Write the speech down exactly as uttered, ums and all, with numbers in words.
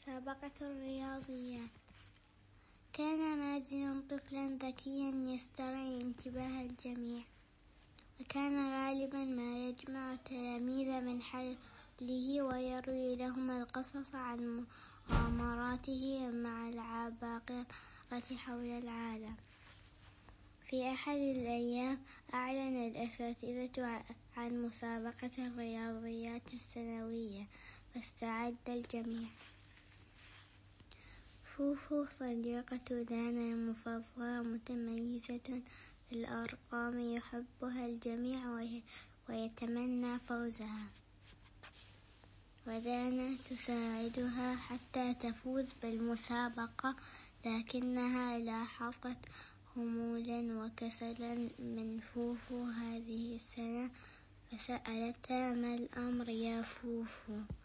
مسابقة الرياضيات. كان مازن طفلا ذكيا يسترعي انتباه الجميع، وكان غالبا ما يجمع التلاميذ من حوله ويروي لهم القصص عن مغامراته مع العباقرة حول العالم. في أحد الأيام أعلن الأساتذة عن مسابقة الرياضيات السنوية، فاستعد الجميع. فوفو صديقة دانا المفضلة متميزة في الأرقام، يحبها الجميع ويتمنى فوزها، ودانا تساعدها حتى تفوز بالمسابقة، لكنها لاحظت خمولا وكسلا من فوفو هذه السنة، فسألتها: ما الأمر يا فوفو؟